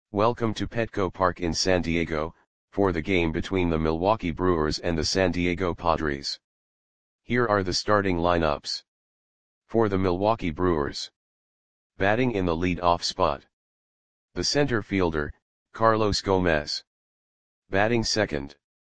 Welcome to Petco Park in San Diego, for the game between the Milwaukee Brewers and the San Diego Padres. Here are the starting lineups. For the Milwaukee Brewers. Batting in the lead-off spot. The center fielder, Carlos Gomez. Batting second.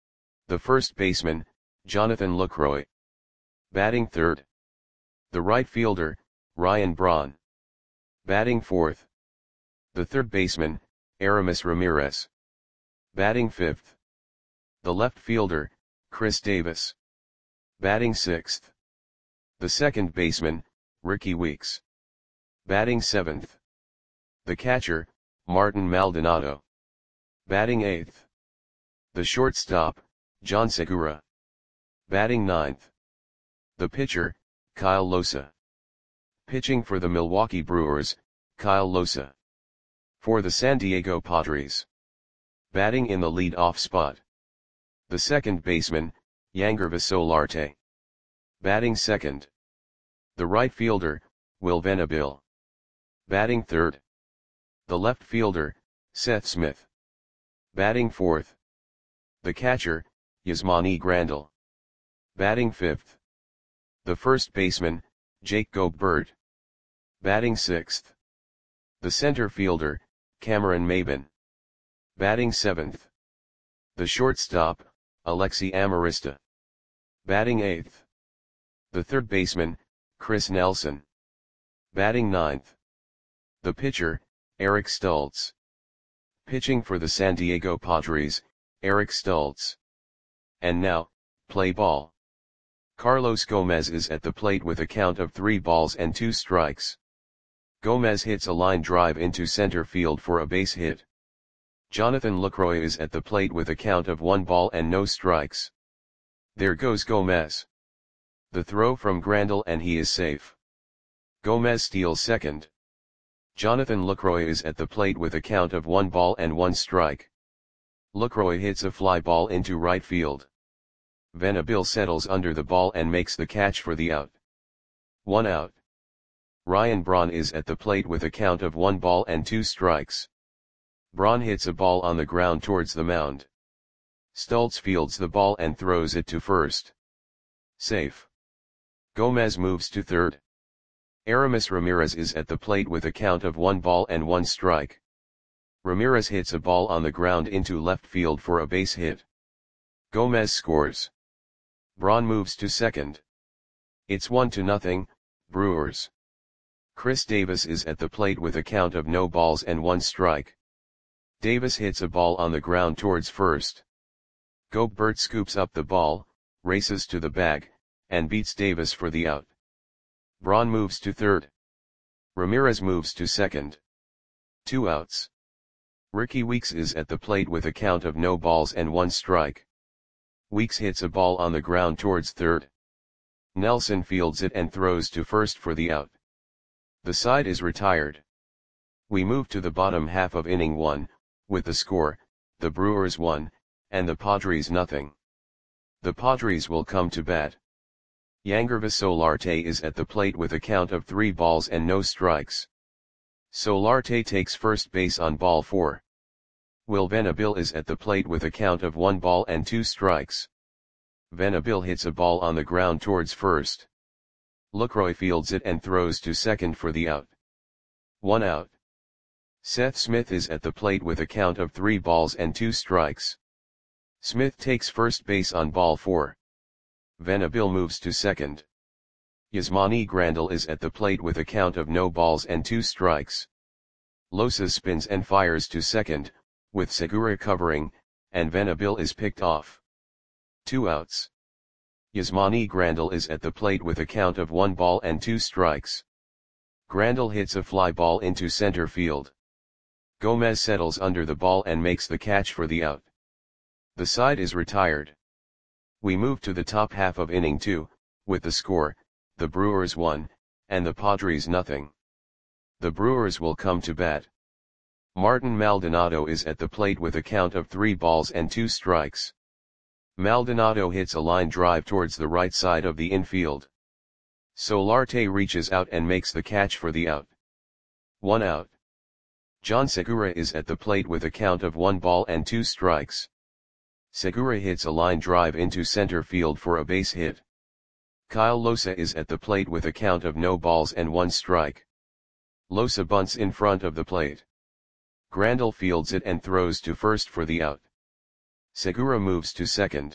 The first baseman, Jonathan Lucroy. Batting third. The right fielder, Ryan Braun. Batting fourth. The third baseman, Aramis Ramirez. Batting fifth. The left fielder, Chris Davis. Batting sixth. The second baseman, Rickie Weeks. Batting seventh. The catcher, Martin Maldonado. Batting eighth. The shortstop, John Segura. Batting ninth. The pitcher, Kyle Losa. Pitching for the Milwaukee Brewers, Kyle Losa. For the San Diego Padres. Batting in the lead-off spot. The second baseman, Yangervis Solarte. Batting second. The right fielder, Will Venable. Batting third. The left fielder, Seth Smith. Batting fourth. The catcher, Yasmani Grandal. Batting fifth. The first baseman, Jake Gobert. Batting sixth. The center fielder, Cameron Maybin. Batting seventh. The shortstop, Alexi Amarista. Batting eighth. The third baseman, Chris Nelson. Batting ninth. The pitcher, Eric Stultz. Pitching for the San Diego Padres, Eric Stultz. And now, play ball. Carlos Gomez is at the plate with a count of 3 balls and 2 strikes. Gomez hits a line drive into center field for a base hit. Jonathan Lucroy is at the plate with a count of 1 ball and no strikes. There goes Gomez. The throw from Grandal and he is safe. Gomez steals second. Jonathan Lucroy is at the plate with a count of 1 ball and 1 strike. Lucroy hits a fly ball into right field. Venable settles under the ball and makes the catch for the out. 1 out. Ryan Braun is at the plate with a count of 1 ball and 2 strikes. Braun hits a ball on the ground towards the mound. Stultz fields the ball and throws it to first. Safe. Gomez moves to third. Aramis Ramirez is at the plate with a count of 1 ball and 1 strike. Ramirez hits a ball on the ground into left field for a base hit. Gomez scores. Braun moves to second. It's 1-0, Brewers. Chris Davis is at the plate with a count of no balls and 1 strike. Davis hits a ball on the ground towards first. Gobert scoops up the ball, races to the bag, and beats Davis for the out. Braun moves to third. Ramirez moves to second. 2 outs. Rickie Weeks is at the plate with a count of no balls and 1 strike. Weeks hits a ball on the ground towards third. Nelson fields it and throws to first for the out. The side is retired. We move to the bottom half of inning 1, with the score, the Brewers 1, and the Padres 0. The Padres will come to bat. Yangervis Solarte is at the plate with a count of 3 balls and no strikes. Solarte takes first base on ball 4. Will Venable is at the plate with a count of 1 ball and 2 strikes. Venable hits a ball on the ground towards first. Lucroy fields it and throws to second for the out. 1 out. Seth Smith is at the plate with a count of 3 balls and 2 strikes. Smith takes first base on ball 4. Venable moves to second. Yasmani Grandal is at the plate with a count of no balls and 2 strikes. Losa spins and fires to second, with Segura covering, and Venable is picked off. 2 outs. Yasmani Grandal is at the plate with a count of 1 ball and 2 strikes. Grandal hits a fly ball into center field. Gomez settles under the ball and makes the catch for the out. The side is retired. We move to the top half of inning 2, with the score, the Brewers 1, and the Padres 0. The Brewers will come to bat. Martin Maldonado is at the plate with a count of 3 balls and 2 strikes. Maldonado hits a line drive towards the right side of the infield. Solarte reaches out and makes the catch for the out. 1 out. John Segura is at the plate with a count of 1 ball and 2 strikes. Segura hits a line drive into center field for a base hit. Kyle Losa is at the plate with a count of no balls and 1 strike. Losa bunts in front of the plate. Grandal fields it and throws to first for the out. Segura moves to second.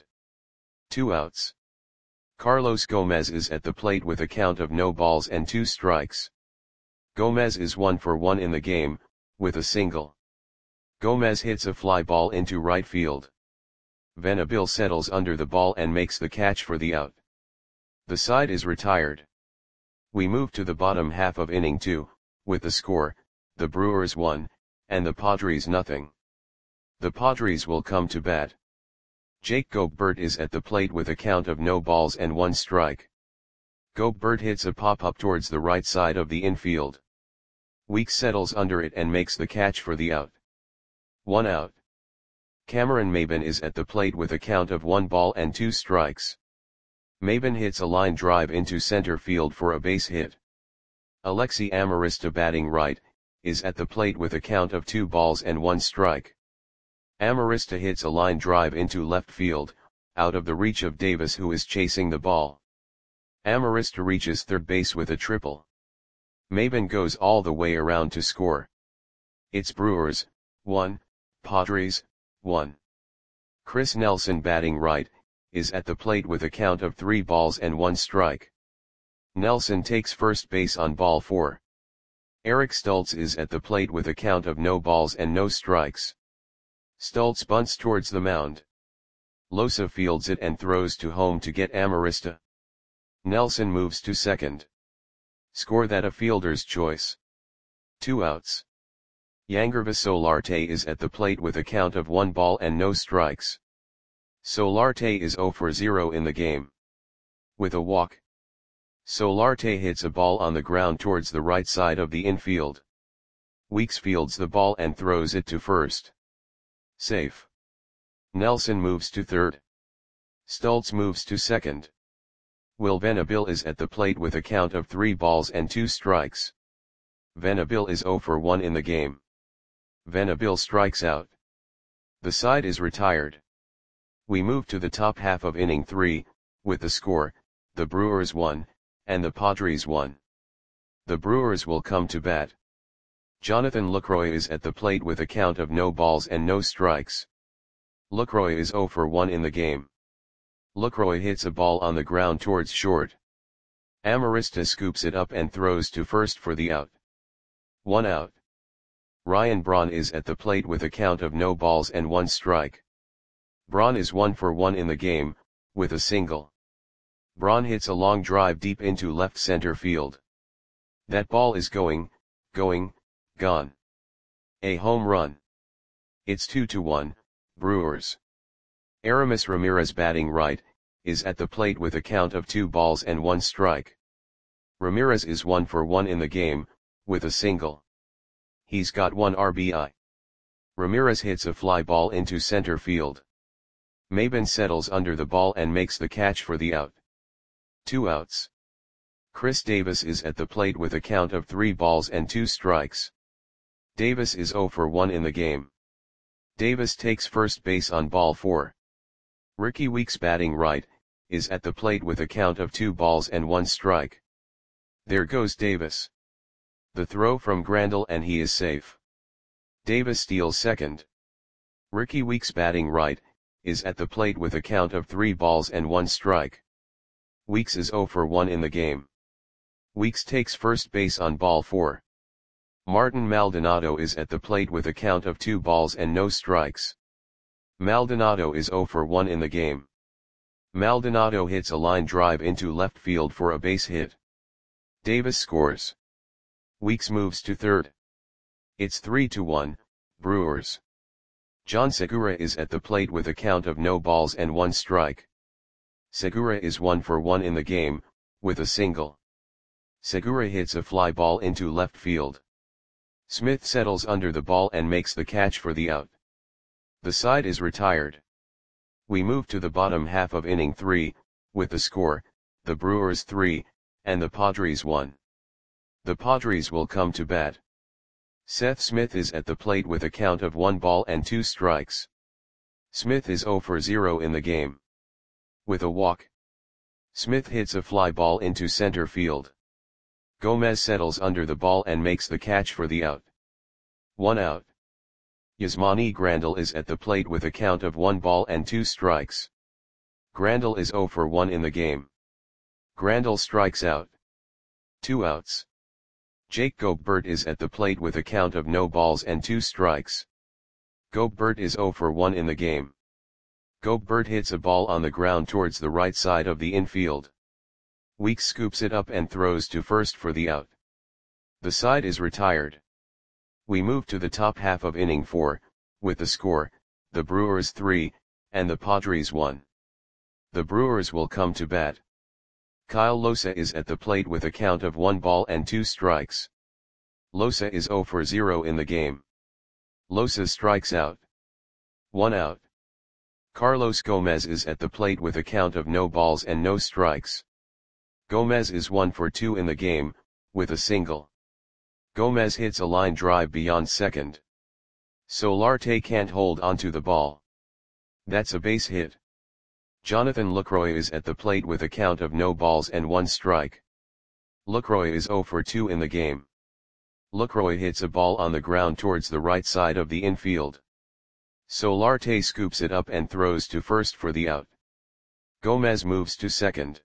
2 outs. Carlos Gomez is at the plate with a count of no balls and 2 strikes. Gomez is 1 for 1 in the game, with a single. Gomez hits a fly ball into right field. Venable settles under the ball and makes the catch for the out. The side is retired. We move to the bottom half of inning 2, with the score, the Brewers 1, and the Padres nothing. The Padres will come to bat. Jake Gobert is at the plate with a count of no balls and 1 strike. Gobert hits a pop-up towards the right side of the infield. Weeks settles under it and makes the catch for the out. 1 out. Cameron Maybin is at the plate with a count of 1 ball and 2 strikes. Maybin hits a line drive into center field for a base hit. Alexi Amarista, batting right, is at the plate with a count of 2 balls and 1 strike. Amarista hits a line drive into left field, out of the reach of Davis, who is chasing the ball. Amarista reaches third base with a triple. Maybin goes all the way around to score. It's Brewers 1, Padres 1. Chris Nelson, batting right, is at the plate with a count of 3 balls and 1 strike. Nelson takes first base on ball 4. Eric Stultz is at the plate with a count of no balls and no strikes. Stultz bunts towards the mound. Losa fields it and throws to home to get Amarista. Nelson moves to second. Score that a fielder's choice. 2 outs. Yangervis Solarte is at the plate with a count of 1 ball and no strikes. Solarte is 0 for 0 in the game. With a walk. Solarte hits a ball on the ground towards the right side of the infield. Weeks fields the ball and throws it to first. Safe. Nelson moves to third. Stultz moves to second. Will Venable is at the plate with a count of 3 balls and 2 strikes. Venable is 0 for 1 in the game. Venable strikes out. The side is retired. We move to the top half of inning 3, with the score, the Brewers 1, and the Padres 1. The Brewers will come to bat. Jonathan Lucroy is at the plate with a count of no balls and no strikes. Lucroy is 0 for 1 in the game. Lucroy hits a ball on the ground towards short. Amarista scoops it up and throws to first for the out. 1 out. Ryan Braun is at the plate with a count of no balls and 1 strike. Braun is 1 for 1 in the game, with a single. Braun hits a long drive deep into left center field. That ball is going, gone. A home run. It's 2-1, Brewers. Aramis Ramirez, batting right, is at the plate with a count of 2 balls and 1 strike. Ramirez is 1 for 1 in the game, with a single. He's got 1 RBI. Ramirez hits a fly ball into center field. Maybin settles under the ball and makes the catch for the out. 2 outs. Chris Davis is at the plate with a count of 3 balls and 2 strikes. Davis is 0 for 1 in the game. Davis takes first base on ball 4. Ricky Weeks, batting right, is at the plate with a count of 2 balls and 1 strike. There goes Davis. The throw from Grandal and he is safe. Davis steals second. Ricky Weeks, batting right, is at the plate with a count of 3 balls and 1 strike. Weeks is 0 for 1 in the game. Weeks takes first base on ball 4. Martin Maldonado is at the plate with a count of 2 balls and no strikes. Maldonado is 0 for 1 in the game. Maldonado hits a line drive into left field for a base hit. Davis scores. Weeks moves to third. It's 3-1, Brewers. John Segura is at the plate with a count of no balls and 1 strike. Segura is 1 for 1 in the game, with a single. Segura hits a fly ball into left field. Smith settles under the ball and makes the catch for the out. The side is retired. We move to the bottom half of inning 3, with the score, the Brewers 3, and the Padres 1. The Padres will come to bat. Seth Smith is at the plate with a count of 1 ball and 2 strikes. Smith is 0 for 0 in the game. With a walk, Smith hits a fly ball into center field. Gomez settles under the ball and makes the catch for the out. 1 out. Yasmani Grandal is at the plate with a count of 1 ball and 2 strikes. Grandal is 0 for 1 in the game. Grandal strikes out. 2 outs. Jake Gobert is at the plate with a count of no balls and 2 strikes. Gobert is 0 for 1 in the game. Gobert hits a ball on the ground towards the right side of the infield. Weeks scoops it up and throws to first for the out. The side is retired. We move to the top half of inning 4, with the score, the Brewers 3, and the Padres 1. The Brewers will come to bat. Kyle Losa is at the plate with a count of 1 ball and 2 strikes. Losa is 0 for 0 in the game. Losa strikes out. 1 out. Carlos Gomez is at the plate with a count of no balls and no strikes. Gomez is 1 for 2 in the game, with a single. Gomez hits a line drive beyond second. Solarte can't hold onto the ball. That's a base hit. Jonathan Lucroy is at the plate with a count of no balls and 1 strike. Lucroy is 0 for 2 in the game. Lucroy hits a ball on the ground towards the right side of the infield. Solarte scoops it up and throws to first for the out. Gomez moves to second.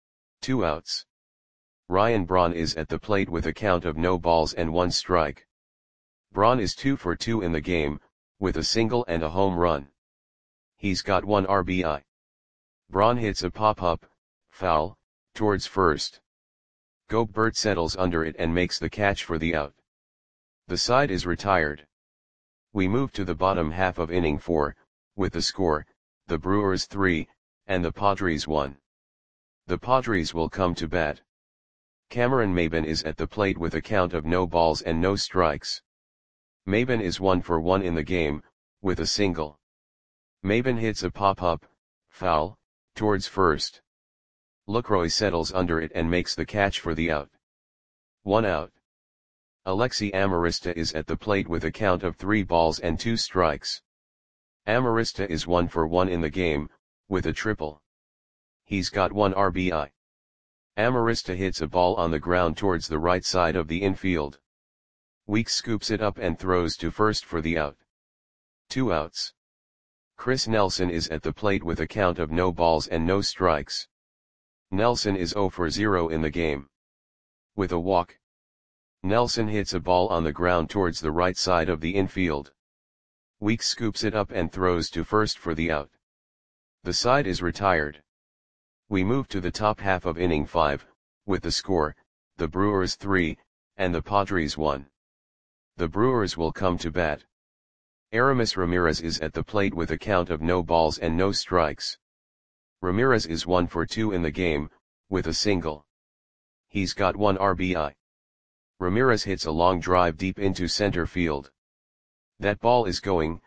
2 outs. Ryan Braun is at the plate with a count of no balls and 1 strike. Braun is 2 for 2 in the game, with a single and a home run. He's got 1 RBI. Braun hits a pop-up, foul, towards first. Gobert settles under it and makes the catch for the out. The side is retired. We move to the bottom half of inning 4, with the score, the Brewers 3, and the Padres 1. The Padres will come to bat. Cameron Maybin is at the plate with a count of no balls and no strikes. Maybin is 1 for 1 in the game, with a single. Maybin hits a pop-up, foul, towards first. Lucroy settles under it and makes the catch for the out. 1 out. Alexi Amarista is at the plate with a count of 3 balls and 2 strikes. Amarista is 1 for 1 in the game, with a triple. He's got 1 RBI. Amarista hits a ball on the ground towards the right side of the infield. Weeks scoops it up and throws to first for the out. 2 outs. Chris Nelson is at the plate with a count of no balls and no strikes. Nelson is 0 for 0 in the game. With a walk, Nelson hits a ball on the ground towards the right side of the infield. Weeks scoops it up and throws to first for the out. The side is retired. We move to the top half of inning 5, with the score, the Brewers 3, and the Padres 1. The Brewers will come to bat. Aramis Ramirez is at the plate with a count of no balls and no strikes. Ramirez is 1 for 2 in the game, with a single. He's got 1 RBI. Ramirez hits a long drive deep into center field. That ball is going,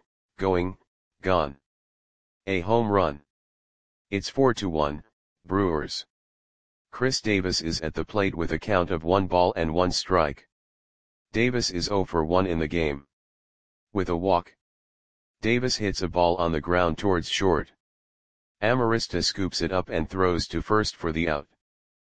gone. A home run. It's 4-1, Brewers. Chris Davis is at the plate with a count of 1 ball and 1 strike. Davis is 0 for 1 in the game. With a walk, Davis hits a ball on the ground towards short. Amarista scoops it up and throws to first for the out.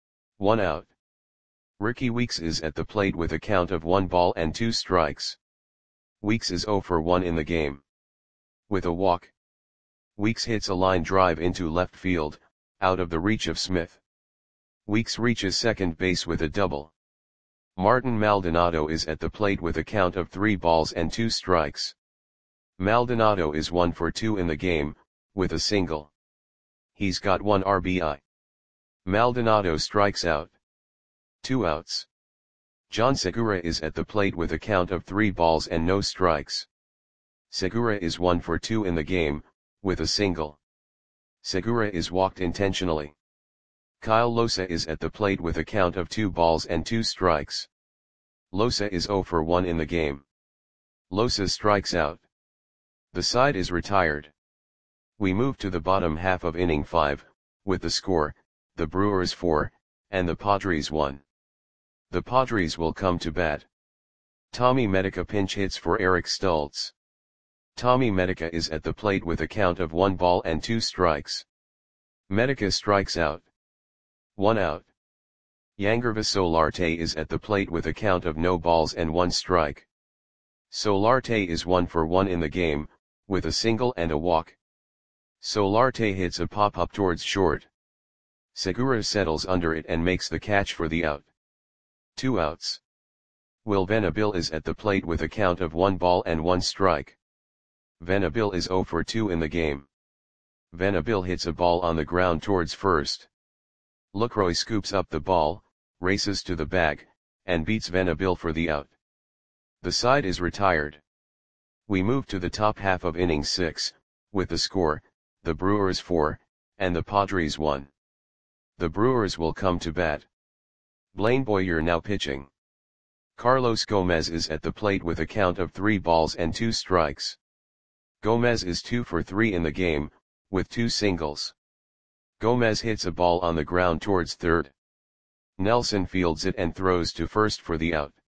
1 out. Ricky Weeks is at the plate with a count of 1 ball and 2 strikes. Weeks is 0 for 1 in the game. With a walk, Weeks hits a line drive into left field, out of the reach of Smith. Weeks reaches second base with a double. Martin Maldonado is at the plate with a count of 3 balls and 2 strikes. Maldonado is 1 for 2 in the game, with a single. He's got 1 RBI. Maldonado strikes out. 2 outs. John Segura is at the plate with a count of 3 balls and no strikes. Segura is 1 for 2 in the game, with a single. Segura is walked intentionally. Kyle Losa is at the plate with a count of 2 balls and 2 strikes. Losa is 0 for 1 in the game. Losa strikes out. The side is retired. We move to the bottom half of inning 5, with the score, the Brewers 4, and the Padres 1. The Padres will come to bat. Tommy Medica pinch hits for Eric Stultz. Tommy Medica is at the plate with a count of 1 ball and 2 strikes. Medica strikes out. 1 out. Yangervis Solarte is at the plate with a count of no balls and 1 strike. Solarte is 1 for 1 in the game, with a single and a walk. Solarte hits a pop-up towards short. Segura settles under it and makes the catch for the out. 2 outs. Will Venabil is at the plate with a count of 1 ball and 1 strike. Venabil is 0 for 2 in the game. Venabil hits a ball on the ground towards first. Lucroy scoops up the ball, races to the bag, and beats Venabil for the out. The side is retired. We move to the top half of inning 6, with the score, the Brewers 4, and the Padres 1. The Brewers will come to bat. Blaine Boyer now pitching. Carlos Gomez is at the plate with a count of 3 balls and 2 strikes. Gomez is 2 for 3 in the game, with 2 singles. Gomez hits a ball on the ground towards third. Nelson fields it and throws to first for the out.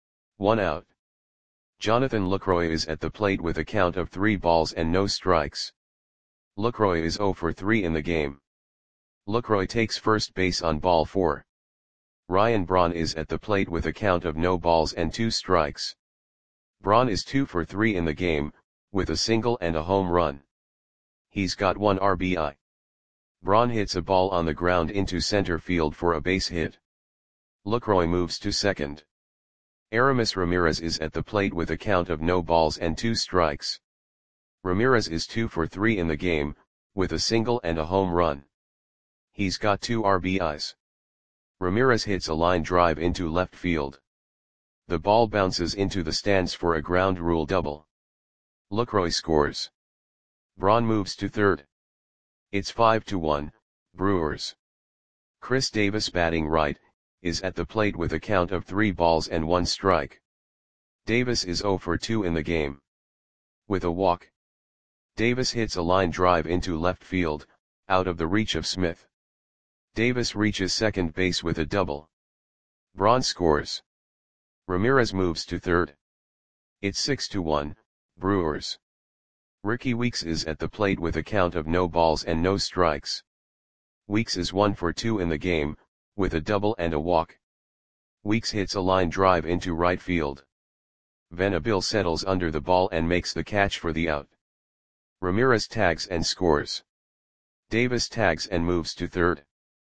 1 out. Jonathan Lucroy is at the plate with a count of 3 balls and no strikes. Lucroy is 0 for 3 in the game. Lucroy takes first base on ball 4. Ryan Braun is at the plate with a count of no balls and 2 strikes. Braun is 2 for 3 in the game, with a single and a home run. He's got 1 RBI. Braun hits a ball on the ground into center field for a base hit. Lucroy moves to second. Aramis Ramirez is at the plate with a count of no balls and 2 strikes. Ramirez is 2 for 3 in the game, with a single and a home run. He's got 2 RBIs. Ramirez hits a line drive into left field. The ball bounces into the stands for a ground rule double. Lucroy scores. Braun moves to third. It's 5-1, Brewers. Chris Davis batting right, is at the plate with a count of 3 balls and 1 strike. Davis is 0 for 2 in the game. With a walk. Davis hits a line drive into left field, out of the reach of Smith. Davis reaches second base with a double. Braun scores. Ramirez moves to third. It's 6-1, Brewers. Ricky Weeks is at the plate with a count of no balls and no strikes. Weeks is 1 for 2 in the game, with a double and a walk. Weeks hits a line drive into right field. Venabil settles under the ball and makes the catch for the out. Ramirez tags and scores. Davis tags and moves to third.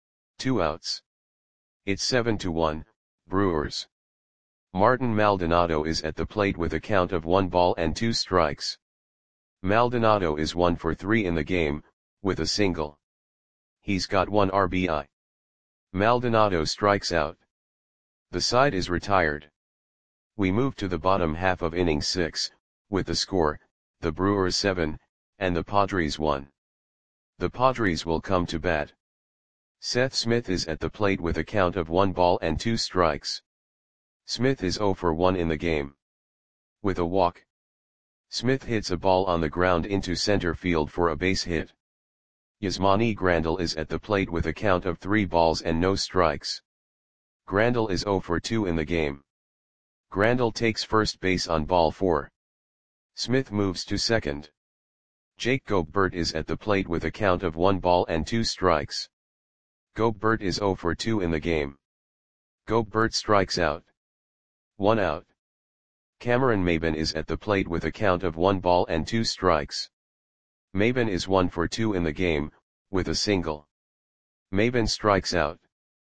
2 outs. It's 7-1, Brewers. Martin Maldonado is at the plate with a count of 1 ball and 2 strikes. Maldonado is 1 for 3 in the game, with a single. He's got 1 RBI. Maldonado strikes out. The side is retired. We move to the bottom half of inning 6, with the score, the Brewers 7, and the Padres 1. The Padres will come to bat. Seth Smith is at the plate with a count of 1 ball and 2 strikes. Smith is 0 for 1 in the game. With a walk. Smith hits a ball on the ground into center field for a base hit. Yasmani Grandal is at the plate with a count of 3 balls and no strikes. Grandal is 0 for 2 in the game. Grandal takes first base on ball 4. Smith moves to second. Jake Gobert is at the plate with a count of 1 ball and 2 strikes. Gobert is 0 for 2 in the game. Gobert strikes out. 1 out. Cameron Maybin is at the plate with a count of 1 ball and 2 strikes. Maybin is 1 for 2 in the game, with a single. Maybin strikes out.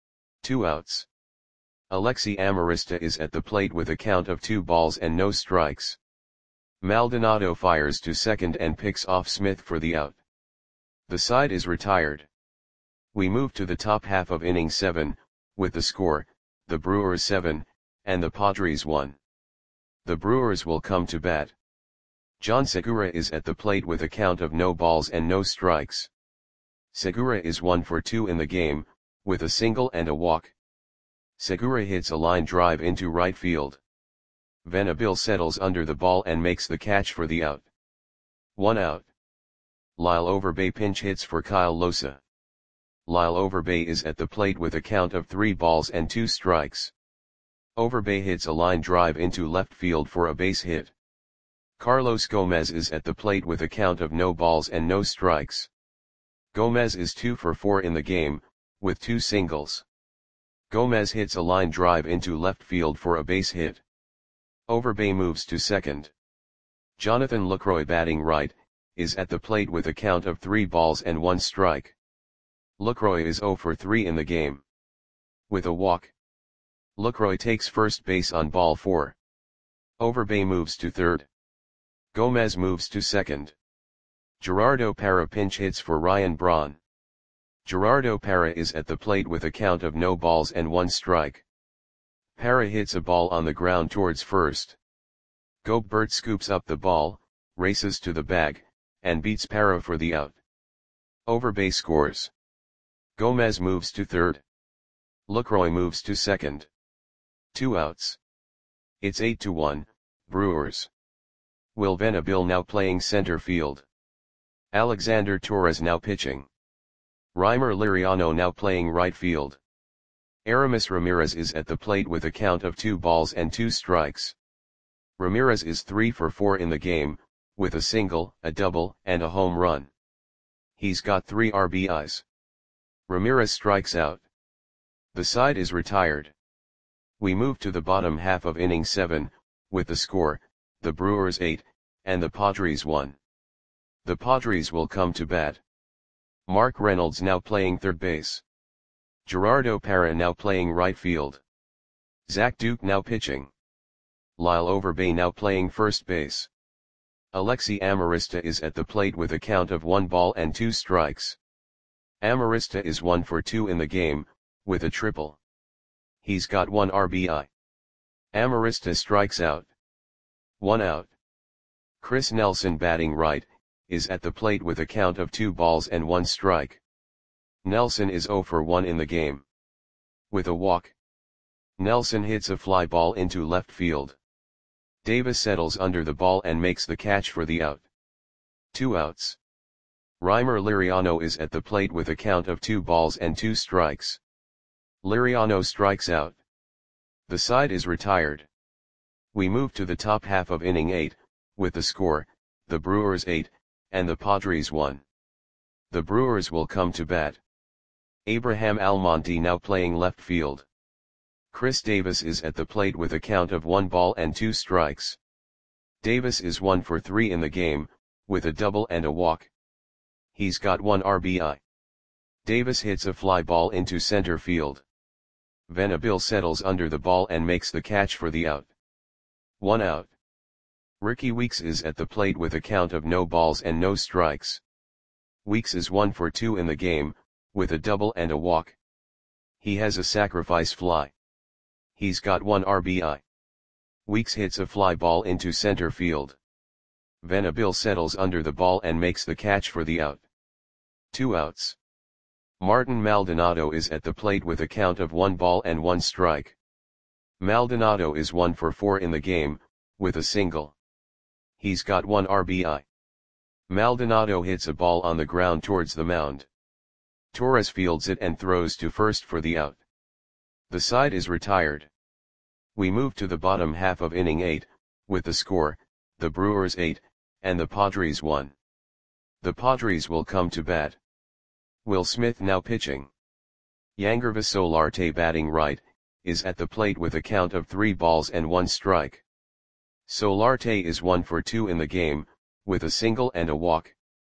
2 outs. Alexi Amarista is at the plate with a count of 2 balls and no strikes. Maldonado fires to second and picks off Smith for the out. The side is retired. We move to the top half of inning 7, with the score, the Brewers 7, and the Padres 1. The Brewers will come to bat. John Segura is at the plate with a count of no balls and no strikes. Segura is 1 for 2 in the game, with a single and a walk. Segura hits a line drive into right field. Venabil settles under the ball and makes the catch for the out. 1 out. Lyle Overbay pinch hits for Kyle Losa. Lyle Overbay is at the plate with a count of 3 balls and 2 strikes. Overbay hits a line drive into left field for a base hit. Carlos Gomez is at the plate with a count of no balls and no strikes. Gomez is 2 for 4 in the game, with 2 singles. Gomez hits a line drive into left field for a base hit. Overbay moves to second. Jonathan Lucroy, batting right, is at the plate with a count of 3 balls and 1 strike. Lucroy is 0 for 3 in the game. With a walk, Lucroy takes first base on ball 4. Overbay moves to third. Gomez moves to second. Gerardo Parra pinch hits for Ryan Braun. Gerardo Parra is at the plate with a count of no balls and 1 strike. Parra hits a ball on the ground towards first. Gobert scoops up the ball, races to the bag, and beats Parra for the out. Overbay scores. Gomez moves to third. Lucroy moves to second. 2 outs. It's 8-1, Brewers. Will Venable now playing center field. Alexander Torres now pitching. Reimer Liriano now playing right field. Aramis Ramirez is at the plate with a count of 2 balls and 2 strikes. Ramirez is 3 for 4 in the game, with a single, a double, and a home run. He's got 3 RBIs. Ramirez strikes out. The side is retired. We move to the bottom half of inning 7, with the score, the Brewers 8, and the Padres 1. The Padres will come to bat. Mark Reynolds now playing third base. Gerardo Parra now playing right field. Zach Duke now pitching. Lyle Overbay now playing first base. Alexi Amarista is at the plate with a count of 1 ball and 2 strikes. Amarista is 1 for 2 in the game, with a triple. He's got 1 RBI. Amarista strikes out. 1 out. Chris Nelson, batting right, is at the plate with a count of 2 balls and 1 strike. Nelson is 0 for 1 in the game. With a walk, Nelson hits a fly ball into left field. Davis settles under the ball and makes the catch for the out. 2 outs. Reimer Liriano is at the plate with a count of 2 balls and 2 strikes. Liriano strikes out. The side is retired. We move to the top half of inning 8, with the score, the Brewers 8, and the Padres 1. The Brewers will come to bat. Abraham Almonte now playing left field. Chris Davis is at the plate with a count of 1 ball and 2 strikes. Davis is 1 for 3 in the game, with a double and a walk. He's got 1 RBI. Davis hits a fly ball into center field. Venable settles under the ball and makes the catch for the out. 1 out. Ricky Weeks is at the plate with a count of no balls and no strikes. Weeks is 1 for 2 in the game, with a double and a walk. He has a sacrifice fly. He's got 1 RBI. Weeks hits a fly ball into center field. Venable settles under the ball and makes the catch for the out. 2 outs. Martin Maldonado is at the plate with a count of 1 ball and 1 strike. Maldonado is 1 for 4 in the game, with a single. He's got 1 RBI. Maldonado hits a ball on the ground towards the mound. Torres fields it and throws to first for the out. The side is retired. We move to the bottom half of inning 8, with the score, the Brewers 8, and the Padres 1. The Padres will come to bat. Will Smith now pitching. Yangervis Solarte, batting right, is at the plate with a count of 3 balls and 1 strike. Solarte is 1 for 2 in the game, with a single and a walk.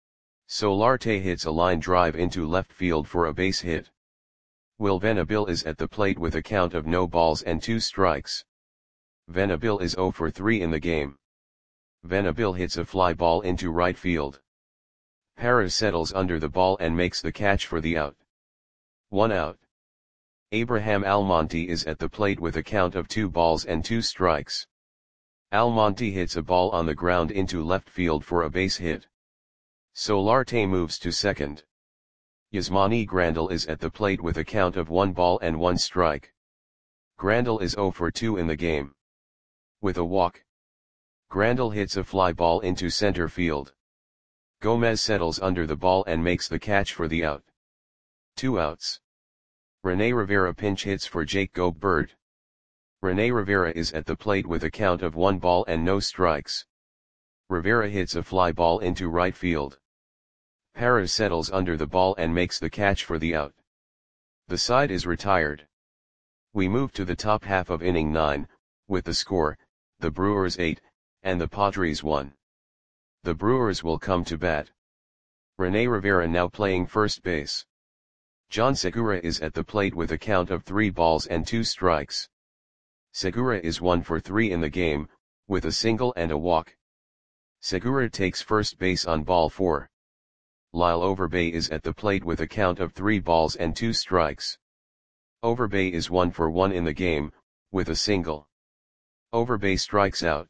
Solarte hits a line drive into left field for a base hit. Will Venable is at the plate with a count of no balls and 2 strikes. Venable is 0 for 3 in the game. Venable hits a fly ball into right field. Parra settles under the ball and makes the catch for the out. 1 out. Abraham Almonte is at the plate with a count of 2 balls and 2 strikes. Almonte hits a ball on the ground into left field for a base hit. Solarte moves to second. Yasmani Grandal is at the plate with a count of 1 ball and 1 strike. Grandal is 0 for 2 in the game. With a walk, Grandal hits a fly ball into center field. Gomez settles under the ball and makes the catch for the out. 2 outs. Rene Rivera pinch hits for Jake Gobert. Rene Rivera is at the plate with a count of 1 ball and no strikes. Rivera hits a fly ball into right field. Parra settles under the ball and makes the catch for the out. The side is retired. We move to the top half of inning 9, with the score, the Brewers 8, and the Padres 1. The Brewers will come to bat. Rene Rivera now playing first base. John Segura is at the plate with a count of 3 balls and 2 strikes. Segura is 1 for 3 in the game, with a single and a walk. Segura takes first base on ball 4. Lyle Overbay is at the plate with a count of 3 balls and 2 strikes. Overbay is 1 for 1 in the game, with a single. Overbay strikes out.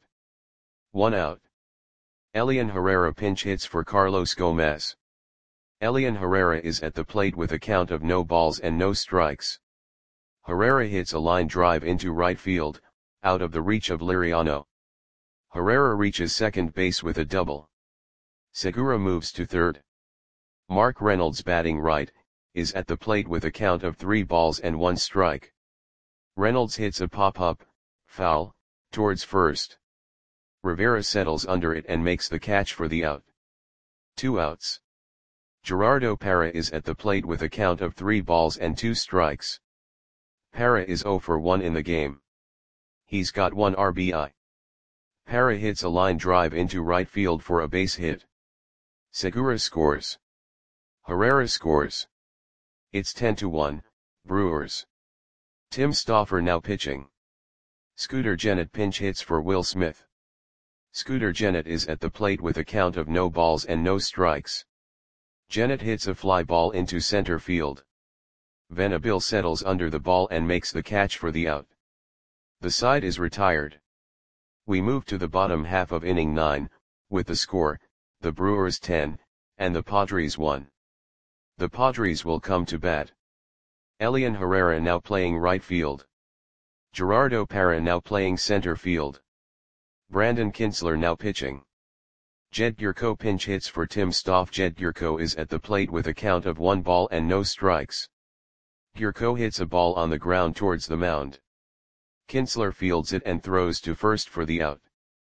1 out. Elian Herrera pinch hits for Carlos Gomez. Elian Herrera is at the plate with a count of no balls and no strikes. Herrera hits a line drive into right field, out of the reach of Liriano. Herrera reaches second base with a double. Segura moves to third. Mark Reynolds batting right, is at the plate with a count of 3 balls and 1 strike. Reynolds hits a pop-up, foul, towards first. Rivera settles under it and makes the catch for the out. 2 outs. Gerardo Parra is at the plate with a count of 3 balls and 2 strikes. Parra is 0 for 1 in the game. He's got 1 RBI. Parra hits a line drive into right field for a base hit. Segura scores. Herrera scores. It's 10-1, Brewers. Tim Stauffer now pitching. Scooter Gennett pinch hits for Will Smith. Scooter Gennett is at the plate with a count of no balls and no strikes. Gennett hits a fly ball into center field. Venable settles under the ball and makes the catch for the out. The side is retired. We move to the bottom half of inning 9, with the score, the Brewers 10, and the Padres 1. The Padres will come to bat. Elian Herrera now playing right field. Gerardo Parra now playing center field. Brandon Kintzler now pitching. Jed Gurko pinch hits for Tim Stauffer. Jed Gurko is at the plate with a count of 1 ball and no strikes. Gurko hits a ball on the ground towards the mound. Kintzler fields it and throws to first for the out.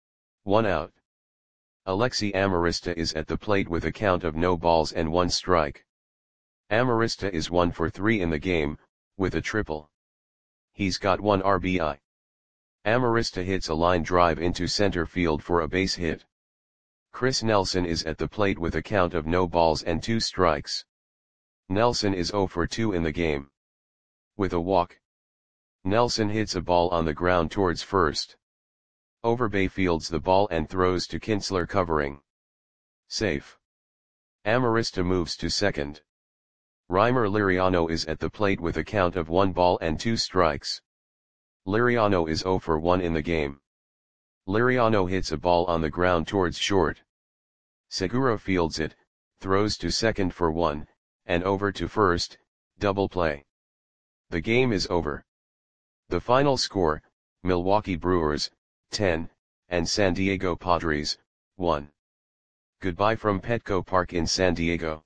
1 out. Alexi Amarista is at the plate with a count of no balls and 1 strike. Amarista is 1 for 3 in the game, with a triple. He's got 1 RBI. Amarista hits a line drive into center field for a base hit. Chris Nelson is at the plate with a count of no balls and 2 strikes. Nelson is 0 for 2 in the game. With a walk. Nelson hits a ball on the ground towards first. Overbay fields the ball and throws to Kintzler covering. Safe. Amarista moves to second. Reimer Liriano is at the plate with a count of 1 ball and 2 strikes. Liriano is 0 for 1 in the game. Liriano hits a ball on the ground towards short. Segura fields it, throws to second for 1, and over to first, double play. The game is over. The final score, Milwaukee Brewers, 10, and San Diego Padres, 1. Goodbye from Petco Park in San Diego.